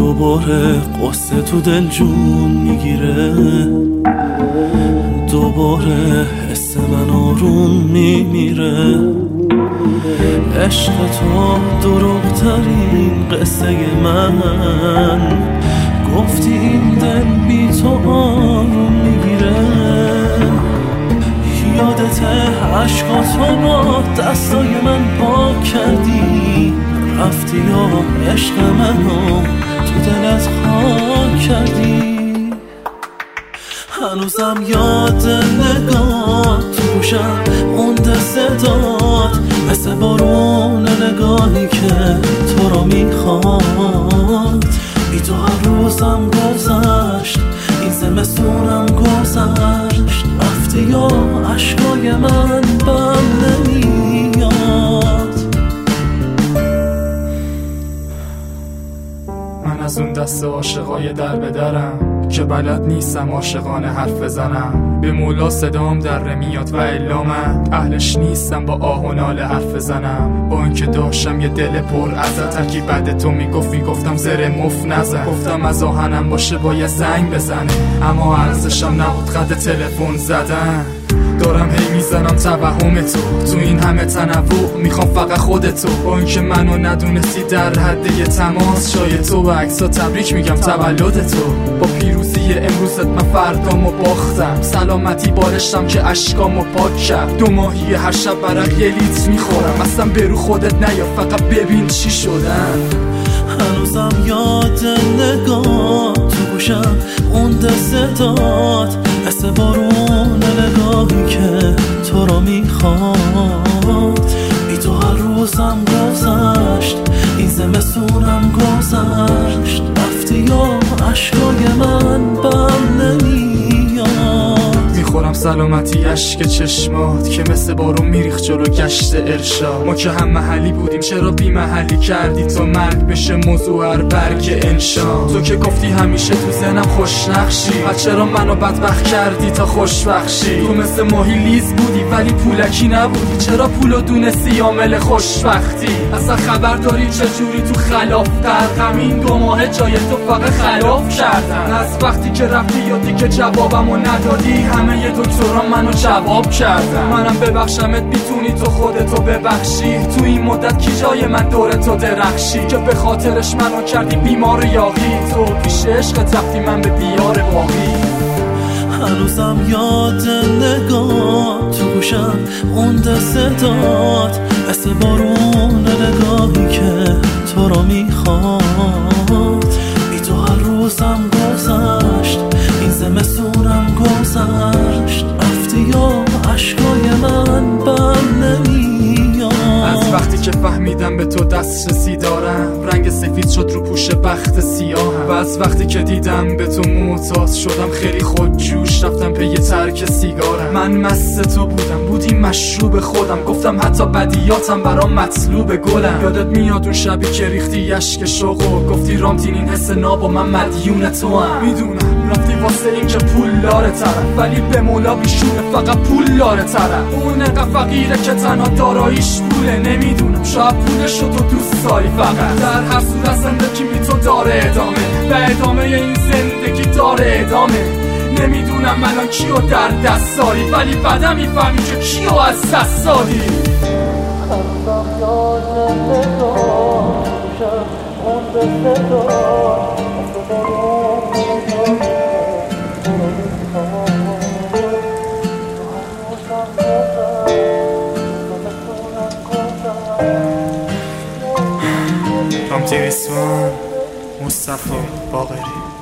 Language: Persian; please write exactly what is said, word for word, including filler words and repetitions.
دوباره قصه تو دل جون میگیره، دوباره حس من آروم میمیره. عشق تو دروغ ترین قصه من، گفتی این دل بی تو آروم میگیره. یادت عشقاتو با دستای من پاک کردی، رفتی یا عشق منو تو دلت خاک کردی. هنوزم یاد نگاه تو گوشم مونده صدات، مثل بارون نگاهی که تو رو میخواد. بی تو هر روزم گذشت، این زمستونم گذشت، رفتی یا عشقای من بم نمیاد. من از اون دست عاشقای در به درم که بلد نیستم عاشقانه حرف بزنم. به مولا صدام در میاد و الا من اهلش نیستم با آه و ناله حرف بزنم. با اینکه داشتم یه دل پر ازت، ترکی بعد تو میگفت میگفتم زر مف نزن. گفتم از آهنم باشه باید زنگ بزنه، اما ارزشم نبود قد تلفن زدن. دارم هی میزنم توهم تو تو این همه تنوع، میخوام فقط خودتو. با اینکه منو ندونستی در حد یه تماس، شاید تو و عکسا تبریک میگم تولدتو. با پیروزی امروزت من فردامو باختم، سلامتی بارشتم که اشکامو پاک کرد. دو ماهی هر شب برق یه لیتر میخورم، اصلا برو خودت نیا فقط ببین چی شدن. هنوزم یاد نگاه تو گوشم مونده صدات، مثل بارون نگاهی که تو رو میخواد. بی تو هر روزم گذشت، این زمستونم گذشت، رفتی یا عشقای من بم نمیاد. میخورم سلامتی اشک چشمات که مثل بارون میریخت جلو گشت ارشاد. ما که هم محلی بودیم چرا بی محلی کردی تا مرگ بشه موضوع هر برگ انشا. تو که گفتی همیشه تو ذهنم خوش نقشی، پس چرا منو بدبخت کردی تا خوش بخشی. تو مثل ماهی لیز بودی ولی پولکی نبودی، چرا پولو دونستی عامل خوشبختی. اصلا خبر داری چجوری تو خلاف غرقم، این دو ماه جای تو فقط خلاف کردن. از وقتی که رفتی یا دیگه جوابمو ندادی، همه یه دکتران منو جواب کردن. منم ببخشمت میتونی تو خودتو ببخشی، تو این مدت کی جای من دور تو درخشی که به خاطرش منو کردی بیمار یاغی. تو پیش عشق رفتی من به دیار باقی. هنوزم یاد نگاه تو گوشم مونده صدات، مثل بارون نگاهی که تو رو میخواد. بی تو هر روزم گذشت، این زمستونم گذشت، رفتی یا عشقای من بم نمیاد. از وقتی که فهمیدم به تو دسترسی دارم، رنگ سفید شد رو پوش بخت سیاهم. و از وقتی که دیدم به تو معتاد شدم، خیلی خودجوش رفتم پی ترک سیگارم. من مست تو بودم، بودی مشروب خودم، گفتم حتی بدیاتم برام مطلوب گلم. یادت میاد اون شبی که ریختی اشک شوق و گفتی رامتین این حس ناب و من مدیون تو هم. میدونم رفتی واسه این که پول داره طرف، ولی به مولا بیشونه فقط پول داره طرف. اون انقدر فقیره که تنها داراییش پوله، نمیدونم شاید پولشو تو دوست داری فقط. در هر صورت زندگی می تو داره ادامه، و ادامه این زندگی داره ادامه. نمیدونم الان کیو در دست داری، ولی بعدم میفهمی که کیو از دست داری. رامتین ریسمان، مصطفی باقری.